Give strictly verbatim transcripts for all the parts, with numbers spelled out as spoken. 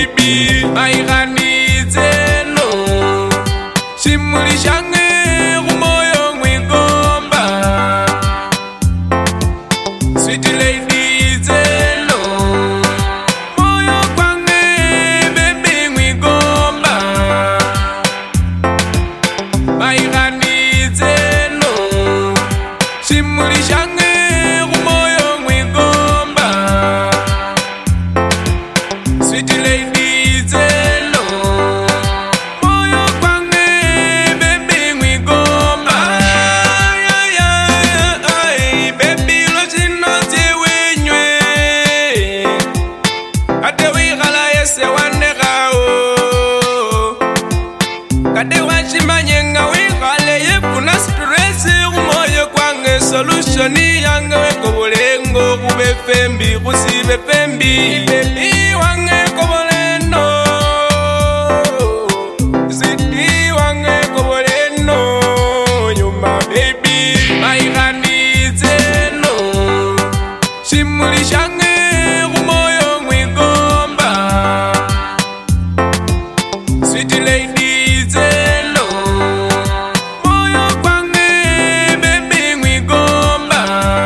baby maiganize no shimuli shange umoyo mwigomba sweet lady zeno moyo kwange baby mwigomba maiganize no shimuli shange umoyo mwigomba sweet lady zeno moyo kwange baby mwigomba ay ay ay baby lozino ziwinywe ate wigala yese wanegao kade wachimanye nga wigale yefuna stress umoyo kwange solution yange wekobolengo kube fembi kusibe fembi baby wange koboleno ziti wange koboleno yuma baby maiganize no shimuli shange umoyo mwigomba sweet lady zeno moyo kwange baby mwigomba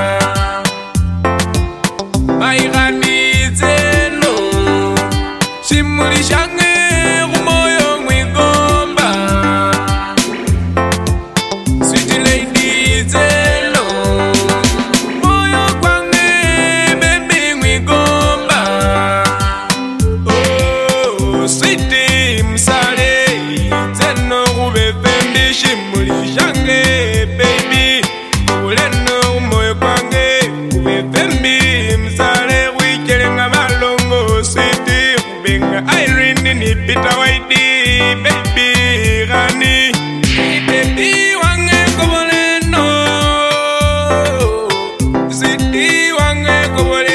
maiganize no shimuli shange umoyo mwigomba sweet lady zeno moyo kwange baby mwigomba oh sweet msale zeno kube fembi shimuli shange baby uleno umoyo kwange kube fembi msale wichelenga malongo sweet kubenga Irene ni Peter Whitey baby gani baby wange koboleno sweet wange koboleno